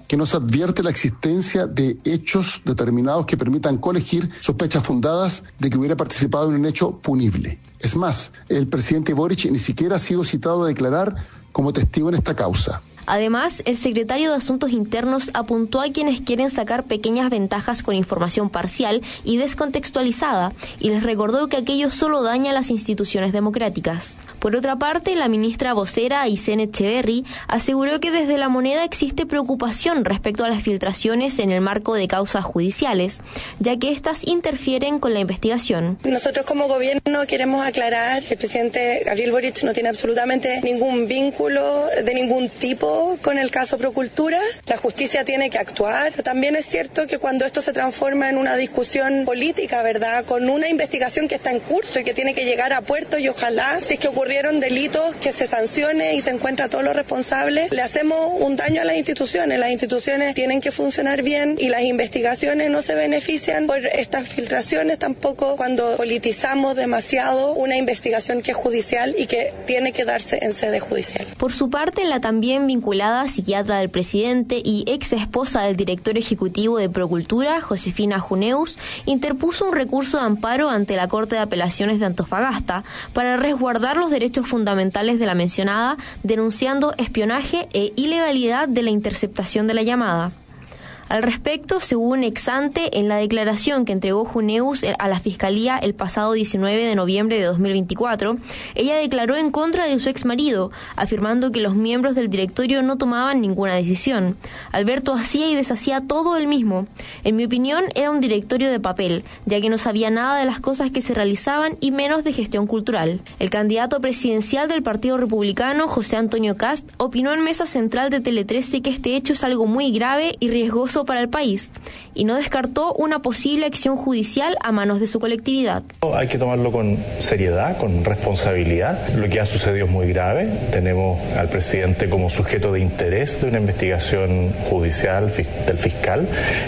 que no se advierte la existencia de hechos determinados que permitan colegir sospechas fundadas de que hubiera participado en un hecho punible. Es más, el presidente Boric ni siquiera ha sido citado a declarar como testigo en esta causa. Además, el secretario de Asuntos Internos apuntó a quienes quieren sacar pequeñas ventajas con información parcial y descontextualizada y les recordó que aquello solo daña a las instituciones democráticas. Por otra parte, la ministra vocera Aysén Echeverry aseguró que desde La Moneda existe preocupación respecto a las filtraciones en el marco de causas judiciales, ya que éstas interfieren con la investigación. Nosotros como gobierno queremos aclarar que el presidente Gabriel Boric no tiene absolutamente ningún vínculo de ningún tipo con el caso Procultura. La justicia tiene que actuar. También es cierto que cuando esto se transforma en una discusión política, ¿verdad?, con una investigación que está en curso y que tiene que llegar a puerto, y ojalá, si es que ocurrieron delitos, que se sancione y se encuentra a todos los responsables, le hacemos un daño a las instituciones. Las instituciones tienen que funcionar bien y las investigaciones no se benefician por estas filtraciones, tampoco cuando politizamos demasiado una investigación que es judicial y que tiene que darse en sede judicial. Por su parte, la también vinculada psiquiatra del presidente y ex esposa del director ejecutivo de Procultura, Josefina Juneus, interpuso un recurso de amparo ante la Corte de Apelaciones de Antofagasta para resguardar los derechos fundamentales de la mencionada, denunciando espionaje e ilegalidad de la interceptación de la llamada. Al respecto, según ex ante, en la declaración que entregó Juneus a la Fiscalía el pasado 19 de noviembre de 2024, ella declaró en contra de su exmarido, afirmando que los miembros del directorio no tomaban ninguna decisión. Alberto hacía y deshacía todo él mismo. En mi opinión, era un directorio de papel, ya que no sabía nada de las cosas que se realizaban y menos de gestión cultural. El candidato presidencial del Partido Republicano, José Antonio Kast, opinó en Mesa Central de Tele 13 que este hecho es algo muy grave y riesgoso para el país, y no descartó una posible acción judicial a manos de su colectividad. Hay que tomarlo con seriedad, con responsabilidad. Lo que ha sucedido es muy grave. Tenemos al presidente como sujeto de interés de una investigación judicial del fiscal,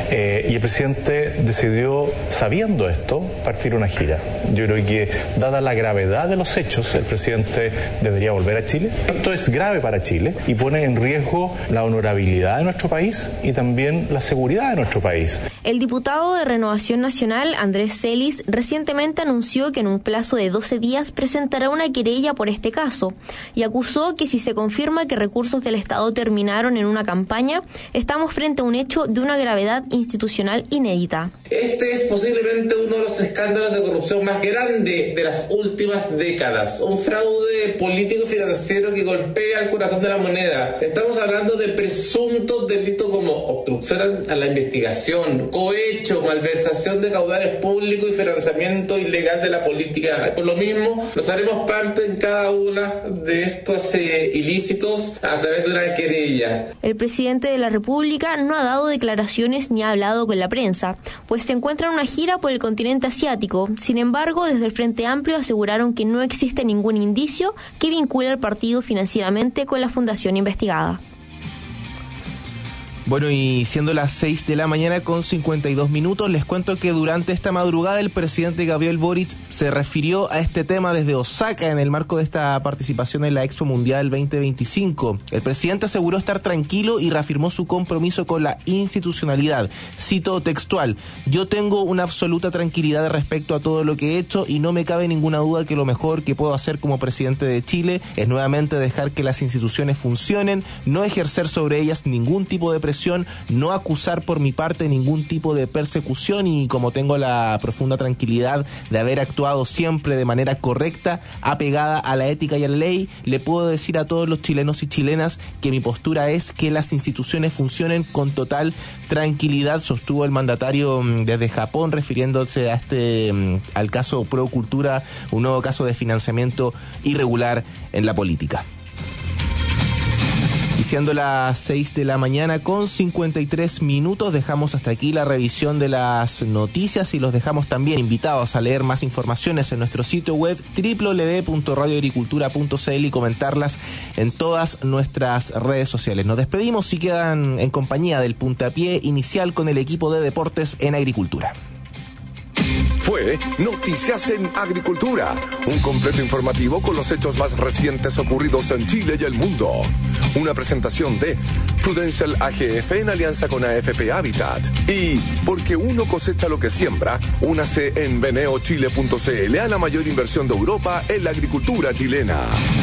y el presidente decidió, sabiendo esto, partir una gira. Yo creo que, dada la gravedad de los hechos, el presidente debería volver a Chile. Esto es grave para Chile y pone en riesgo la honorabilidad de nuestro país y también la seguridad de nuestro país. El diputado de Renovación Nacional, Andrés Celis, recientemente anunció que en un plazo de 12 días presentará una querella por este caso y acusó que si se confirma que recursos del Estado terminaron en una campaña, estamos frente a un hecho de una gravedad institucional inédita. Este es posiblemente uno de los escándalos de corrupción más grandes de las últimas décadas. Un fraude político y financiero que golpea el corazón de la moneda. Estamos hablando de presuntos delitos como obstrucción a la investigación, cohecho, malversación de caudales públicos y financiamiento ilegal de la política. Por lo mismo, nos haremos parte en cada una de estos ilícitos a través de una querella. El presidente de la República no ha dado declaraciones ni ha hablado con la prensa, pues se encuentra en una gira por el continente asiático. Sin embargo, desde el Frente Amplio aseguraron que no existe ningún indicio que vincule al partido financieramente con la fundación investigada. Bueno, y siendo las 6 de la mañana con 52 minutos, les cuento que durante esta madrugada el presidente Gabriel Boric se refirió a este tema desde Osaka en el marco de esta participación en la Expo Mundial 2025. El presidente aseguró estar tranquilo y reafirmó su compromiso con la institucionalidad. Cito textual: yo tengo una absoluta tranquilidad respecto a todo lo que he hecho y no me cabe ninguna duda que lo mejor que puedo hacer como presidente de Chile es nuevamente dejar que las instituciones funcionen, no ejercer sobre ellas ningún tipo de presión, no acusar por mi parte ningún tipo de persecución, y como tengo la profunda tranquilidad de haber actuado siempre de manera correcta, apegada a la ética y a la ley, le puedo decir a todos los chilenos y chilenas que mi postura es que las instituciones funcionen con total tranquilidad, sostuvo el mandatario desde Japón, refiriéndose a al caso Procultura, un nuevo caso de financiamiento irregular en la política. Y siendo las 6 de la mañana con 53 minutos, dejamos hasta aquí la revisión de las noticias y los dejamos también invitados a leer más informaciones en nuestro sitio web www.radioagricultura.cl y comentarlas en todas nuestras redes sociales. Nos despedimos y quedan en compañía del puntapié inicial con el equipo de deportes en agricultura. fue Noticias en Agricultura, un completo informativo con los hechos más recientes ocurridos en Chile y el mundo. Una presentación de Prudential AGF en alianza con AFP Habitat. Y porque uno cosecha lo que siembra, únase en veneochile.cl a la mayor inversión de Europa en la agricultura chilena.